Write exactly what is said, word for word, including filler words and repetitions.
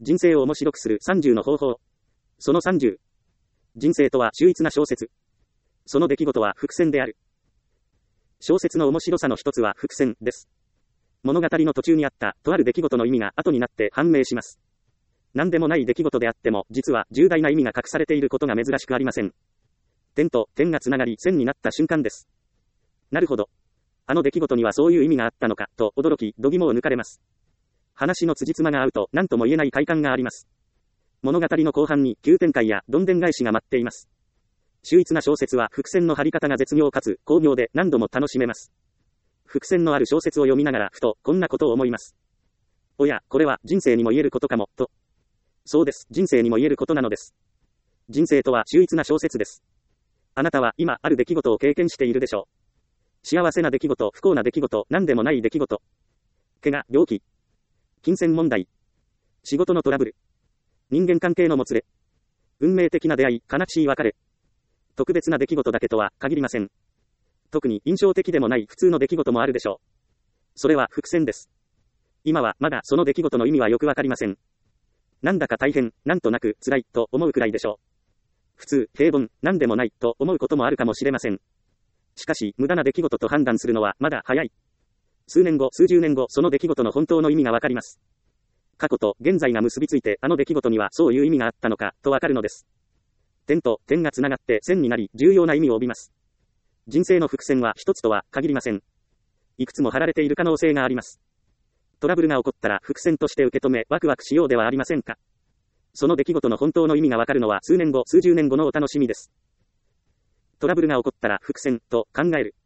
人生を面白くするさんじゅうの方法。そのさんじゅう。人生とは秀逸な小説。その出来事は伏線である。小説の面白さの一つは伏線です。物語の途中にあったとある出来事の意味が後になって判明します。何でもない出来事であっても実は重大な意味が隠されていることが珍しくありません。点と点がつながり線になった瞬間です。なるほど。あの出来事にはそういう意味があったのかと驚き度肝を抜かれます。話の辻褄が合うと何とも言えない快感があります。物語の後半に急展開やどんでん返しが待っています。秀逸な小説は伏線の張り方が絶妙かつ巧妙で何度も楽しめます。伏線のある小説を読みながらふとこんなことを思います。おや、これは人生にも言えることかも、と。そうです、人生にも言えることなのです。人生とは秀逸な小説です。あなたは今ある出来事を経験しているでしょう。幸せな出来事、不幸な出来事、何でもない出来事。怪我、病気。金銭問題。仕事のトラブル。人間関係のもつれ。運命的な出会い、悲しい別れ。特別な出来事だけとは限りません。特に印象的でもない普通の出来事もあるでしょう。それは伏線です。今はまだその出来事の意味はよくわかりません。なんだか大変、なんとなく辛いと思うくらいでしょう。普通、平凡、なんでもないと思うこともあるかもしれません。しかし、無駄な出来事と判断するのはまだ早い。数年後、数十年後、その出来事の本当の意味がわかります。過去と現在が結びついて、あの出来事にはそういう意味があったのか、とわかるのです。点と点がつながって線になり、重要な意味を帯びます。人生の伏線は一つとは限りません。いくつも張られている可能性があります。トラブルが起こったら伏線として受け止め、ワクワクしようではありませんか。その出来事の本当の意味がわかるのは数年後、数十年後のお楽しみです。トラブルが起こったら伏線と考える。